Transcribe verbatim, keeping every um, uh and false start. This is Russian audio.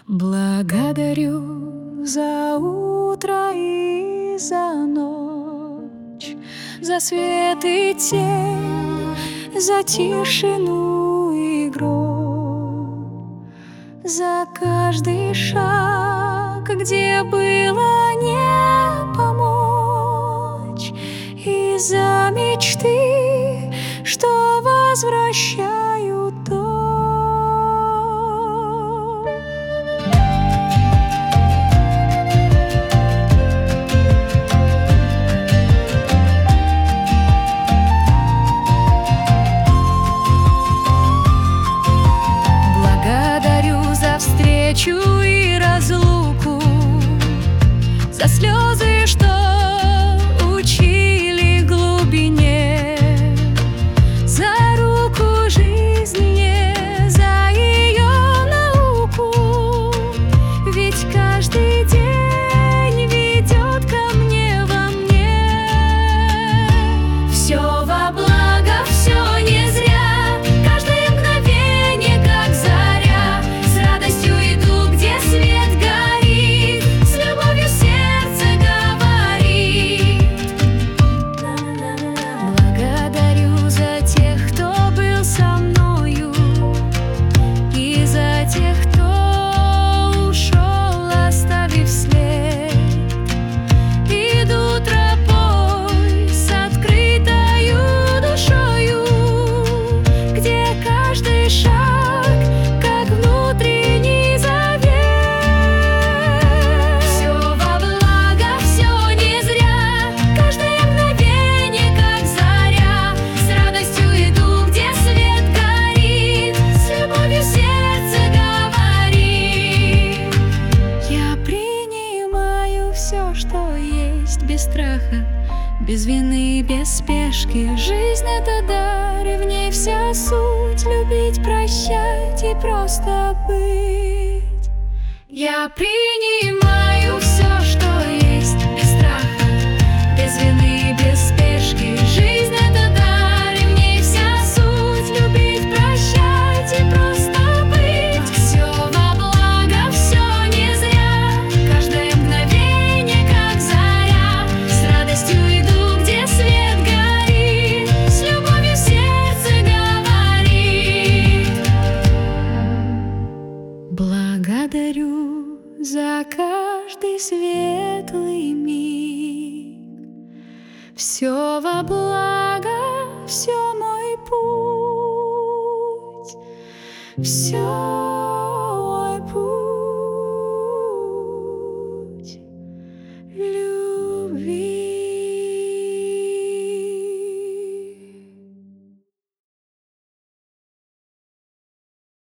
Благодарю за утро и за ночь, за свет и тень, за тишину и гром, за каждый шаг, где было не помочь, и за мечты, что возвращают дом. Встречу и разлуку, за слезы, что учили глубине, за руку жизни, за ее науку. Ведь каждый день ведет ко мне во мне. Все во благо, все не зря. Все, что есть, без страха, без вины, без спешки. Жизнь — это дар, и в ней вся суть. Любить, прощать и просто быть. Я принимаю все, что есть, без страха, без вины, без спешки. Жизнь — это дар, и в ней вся суть. Любить, прощать и просто быть. Все во благо, все не зря. Каждое мгновение как заря. С радостью иду, где свет горит. С любовью сердце говорит. Благодарю за каждый светлый миг. Все во благо, все мой путь, все